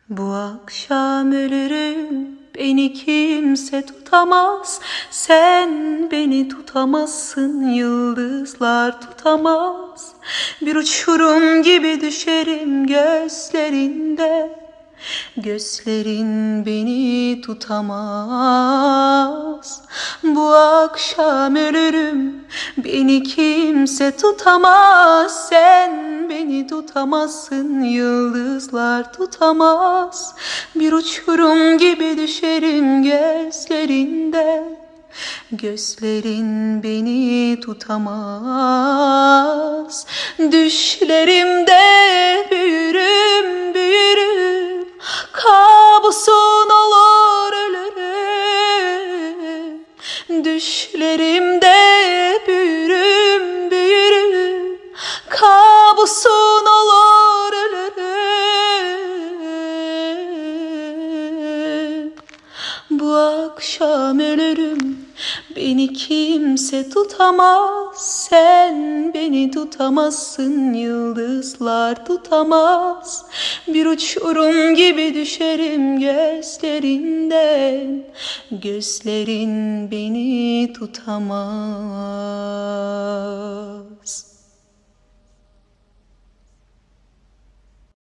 Bu akşam ölürüm, beni kimse tutamaz. Sen beni tutamazsın, yıldızlar tutamaz. Bir uçurum gibi düşerim gözlerinde. Gözlerin beni tutamaz. Bu akşam ölürüm, beni kimse tutamaz. Sen beni tutamazsın, yıldızlar tutamaz. Bir uçurum gibi düşerim gözlerinde. Gözlerin beni tutamaz. Düşlerimde büyürüm, büyürüm. Kabusun olur ölürüm. Düşlerimde büyürüm, büyürüm. Kabusun olur ölürüm. Bu akşam ölürüm, beni kimse tutamaz. Sen beni tutamazsın, yıldızlar tutamaz. Bir uçurum gibi düşerim gözlerinden. Gözlerin beni tutamaz.